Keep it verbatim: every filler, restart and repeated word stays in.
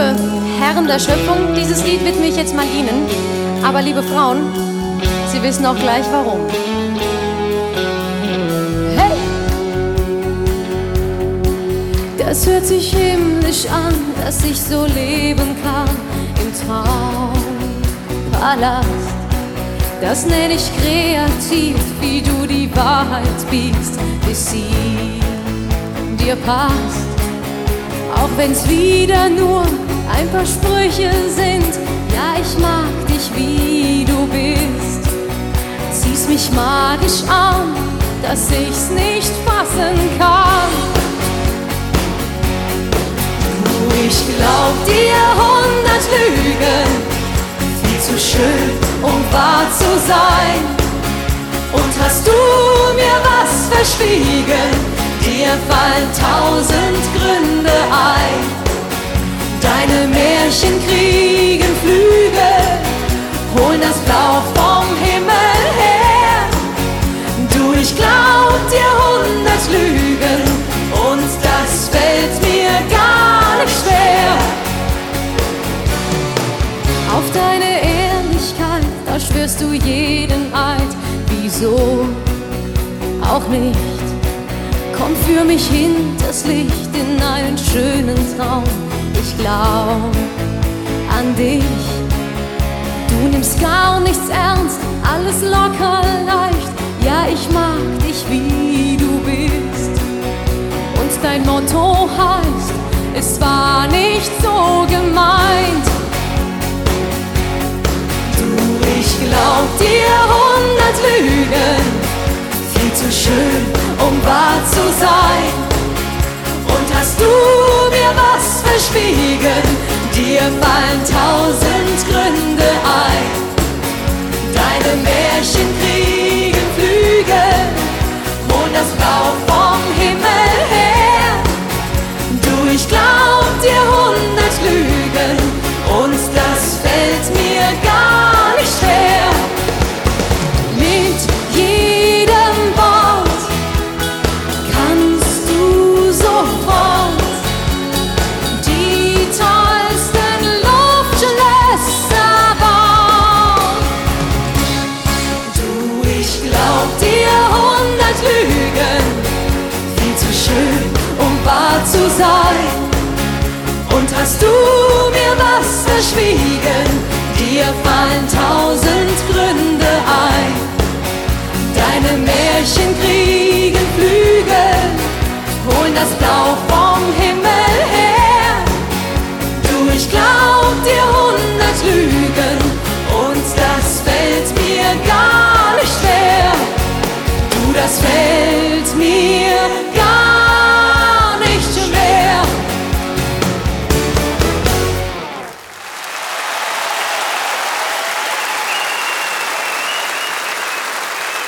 liebe Herren der Schöpfung, dieses Lied widme ich jetzt mal Ihnen. Aber liebe Frauen, Sie wissen auch gleich warum. Hey! Das hört sich himmlisch an, dass ich so leben kann im Traumpalast. Das nenn ich kreativ, wie du die Wahrheit biegst, bis sie dir passt. Auch wenn's wieder nur ein paar Sprüche sind, ja, ich mag dich, wie du bist. Ziehst mich magisch an, dass ich's nicht fassen kann. Du, ich glaub dir hundert Lügen, viel zu schön, um wahr zu sein. Und hast du mir was verschwiegen, dir fallen tausend Gründe ein. Deine Märchen kriegen Flügel, holen das Blau vom Himmel her. Du, ich glaub dir hundert Lügen und das fällt mir gar nicht schwer. Auf deine Ehrlichkeit, da schwörst du jeden Eid. Wieso auch nicht? Komm für mich hinters Licht in einen schönen Traum. Ich glaub an dich. Du nimmst gar nichts ernst, alles locker leicht. Ja, ich mag dich, wie du bist. Und dein Motto heißt, es war nicht so gemeint. Du, ich glaub dir hundert Lügen, viel zu schön, um wahr zu sein. Und hast du mir was verschwiegen, dir fallen tausend Gründe ein. Deine Märchen kriegen Flügel, holen das Blau vom Himmel her. Du, ich glaub dir hundert Lügen und das fällt mir gar nicht schwer. Mit jedem Wort kannst du sofort die tollsten Luftschlösser bauen. Du, ich glaub dir hundert Lügen, viel zu schön, um wahr zu sein. Und hast du mir was verschwiegen, dir fallen tausend Gründe ein. Deine Märchen kriegen Flügel, holen das Blau vom Himmel her. Du, ich glaub dir hundert Lügen und das fällt mir gar nicht schwer. Du, das fällt mir